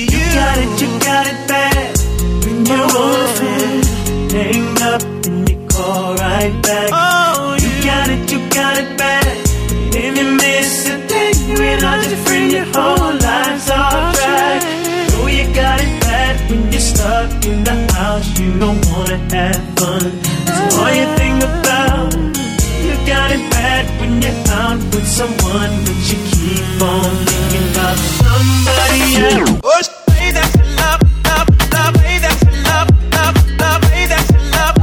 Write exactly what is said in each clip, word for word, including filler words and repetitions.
You, you got it, you got it bad. When you want it, hang up and you call right back. Oh, you, you got it, you got it bad. If you miss a thing, when I just bring your whole life's off track. Know you got it bad when you're stuck in the house. You don't wanna have fun. That's all you think about. You got it bad when you're out with someone, but you keep on thinking about somebody else. Oh, say that's a love, love, love, say that's a love, love, love, say that's a love.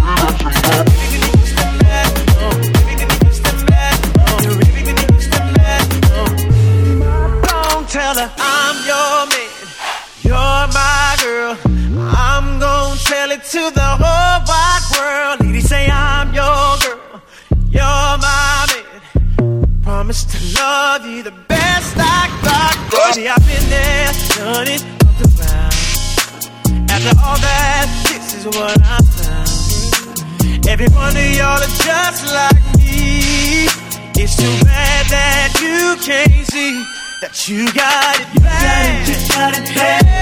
Tell her I'm your man, you're my girl. I'm gonna tell it to the whole wide world. Ladies say I'm your girl, you're my man. Promise to love you the best I got. See, I've been there, done it, fucked around. After all that, this is what I found. Every one of y'all are just like me. It's too bad that you can't see that you got it bad. You got it, you got it bad.